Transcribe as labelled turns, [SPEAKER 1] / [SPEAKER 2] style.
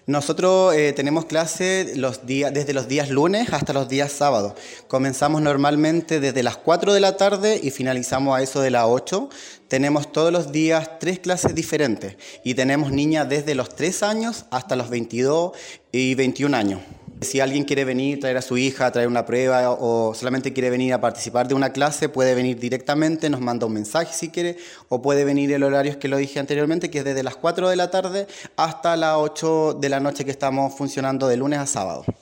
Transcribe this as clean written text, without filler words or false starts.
[SPEAKER 1] Nosotros tenemos clase desde los días lunes hasta los días sábados. Comenzamos normalmente desde las 4 de la tarde y finalizamos a eso de las 8. Tenemos todos los días 3 clases diferentes y tenemos niñas desde los 3 años hasta los 22 y 21 años. Si alguien quiere venir, traer a su hija, traer una prueba o solamente quiere venir a participar de una clase, puede venir directamente, nos manda un mensaje si quiere, o puede venir el horario que lo dije anteriormente, que es desde las 4 de la tarde hasta las 8 de la noche, que estamos funcionando de lunes a sábado.